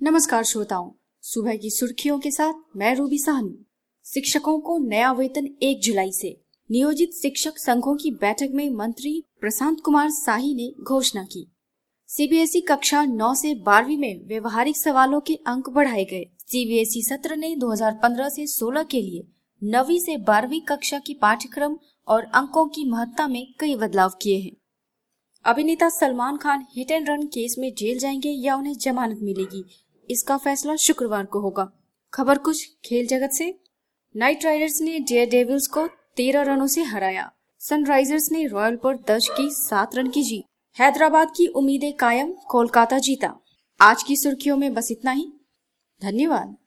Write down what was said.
नमस्कार श्रोताओं, सुबह की सुर्खियों के साथ मैं रूबी साहनी। शिक्षकों को नया वेतन 1 जुलाई से। नियोजित शिक्षक संघों की बैठक में मंत्री प्रशांत कुमार शाही ने घोषणा की। सीबीएसई कक्षा 9 से 12वीं में व्यवहारिक सवालों के अंक बढ़ाए गए। सीबीएसई सत्र ने 2015 से 16 के लिए 9वीं से 12वीं कक्षा की पाठ्यक्रम और अंकों की महत्ता में कई बदलाव किए हैं। अभिनेता Salman Khan hit and run case में जेल जाएंगे या उन्हें जमानत मिलेगी, इसका फैसला शुक्रवार को होगा। खबर कुछ खेल जगत से। नाइट राइडर्स ने डेयर डेविल्स को 13 रनों से हराया। सनराइजर्स ने रॉयल पर दर्ज की 7 रन की जीत। हैदराबाद की उम्मीदें कायम, कोलकाता जीता। आज की सुर्खियों में बस इतना ही। धन्यवाद।